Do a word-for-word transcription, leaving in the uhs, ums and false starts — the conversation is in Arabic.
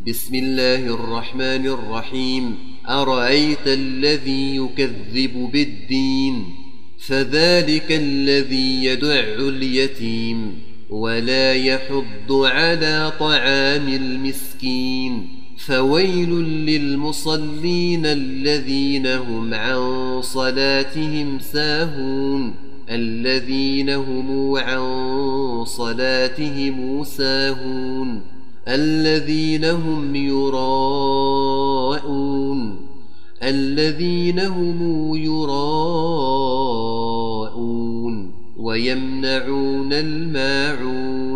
بسم الله الرحمن الرحيم. أرأيت الذي يكذب بالدين فذلك الذي يدع اليتيم ولا يحض على طعام المسكين فويل للمصلين الذين هم عن صلاتهم ساهون الذين هم عن صلاتهم ساهون الذين هم يراءون الذين هم يراءون ويمنعون الماعون